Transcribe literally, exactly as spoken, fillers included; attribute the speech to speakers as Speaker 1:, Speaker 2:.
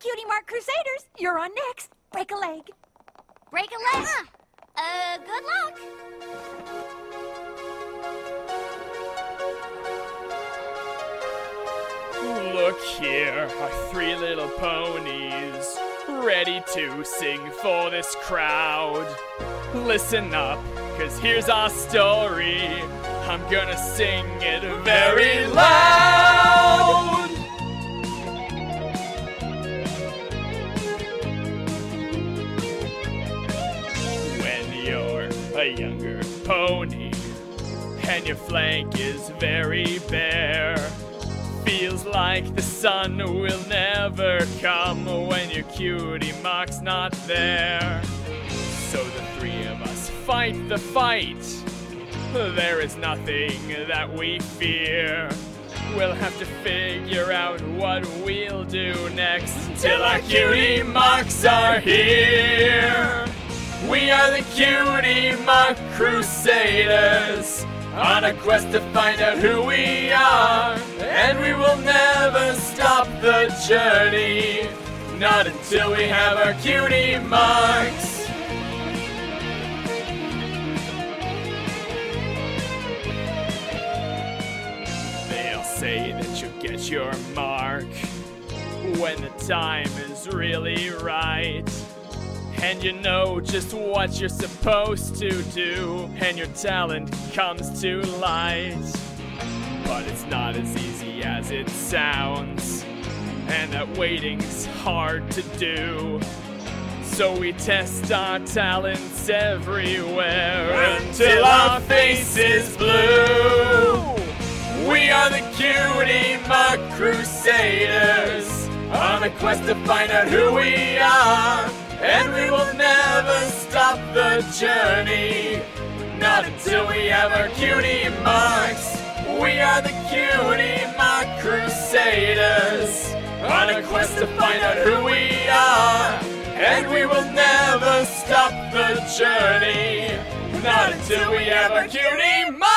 Speaker 1: Cutie Mark Crusaders. You're on next. Break a leg.
Speaker 2: Break a leg? Uh, good luck.
Speaker 3: Look here, our three little ponies, ready to sing for this crowd. Listen up, cause here's our story. I'm gonna sing it very loud. When you're a younger pony and your flank is very bare, feels like the sun will never come when your cutie mark's not there. So the three of us fight the fight. There is nothing that we fear. We'll have to figure out what we'll do next till our cutie marks are here. We are the Cutie Mark Crusaders, on a quest to find out who we are, and we will never stop the journey, not until we have our cutie marks. They'll say that you'll get your mark when the time is really right, and you know just what you're supposed to do, and your talent comes to light. But it's not as easy as it sounds, and that waiting's hard to do. So we test our talents everywhere until our face is blue. We are the Cutie Mark Crusaders, on a quest to find out who we are, and we will never stop the journey, not until we have our cutie marks. We are the Cutie Mark Crusaders, on a quest to find out who we are, and we will never stop the journey, not until we have our cutie marks.